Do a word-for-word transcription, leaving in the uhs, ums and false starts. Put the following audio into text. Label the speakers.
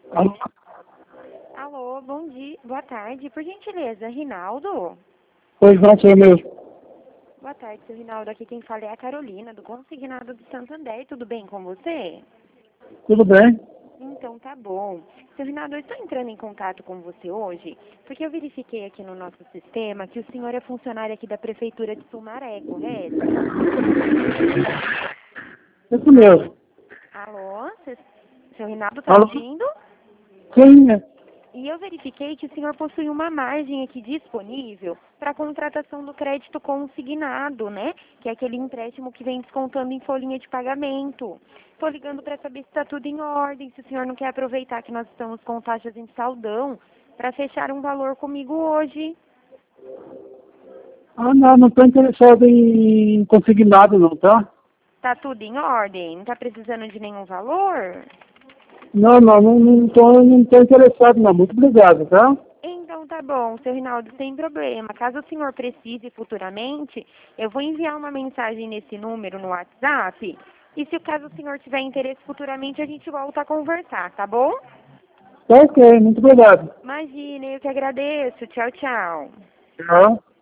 Speaker 1: Alô?
Speaker 2: Alô, bom dia, boa tarde. Por gentileza, Rinaldo?
Speaker 1: Pois não, sou eu mesmo.
Speaker 2: Boa tarde, seu Rinaldo. Aqui quem fala é a Carolina, do Consignado do Santander. Tudo bem com você?
Speaker 1: Tudo bem?
Speaker 2: Então tá bom. Seu Rinaldo, eu estou entrando em contato com você hoje porque eu verifiquei aqui no nosso sistema que o senhor é funcionário aqui da Prefeitura de Sumaré, correto?
Speaker 1: Isso mesmo.
Speaker 2: Alô? Cê- Seu Rinaldo tá
Speaker 1: Alô?
Speaker 2: ouvindo?
Speaker 1: Sim, é.
Speaker 2: E eu verifiquei que o senhor possui uma margem aqui disponível para a contratação do crédito consignado, né? Que é aquele empréstimo que vem descontando em folhinha de pagamento. Estou ligando para saber se está tudo em ordem, se o senhor não quer aproveitar que nós estamos com taxas em saldão para fechar um valor comigo hoje.
Speaker 1: Ah, não, não estou interessado em consignado não, tá?
Speaker 2: Tá tudo em ordem? Não está precisando de nenhum valor?
Speaker 1: Não, não, não, não tô, não tô interessado não. Muito obrigado, tá?
Speaker 2: Então tá bom, seu Rinaldo, sem problema. Caso o senhor precise futuramente, eu vou enviar uma mensagem nesse número no WhatsApp. E se o caso o senhor tiver interesse futuramente, a gente volta a conversar, tá bom?
Speaker 1: Tá ok, muito obrigado.
Speaker 2: Imagina, eu que agradeço. Tchau, tchau.
Speaker 1: Tchau.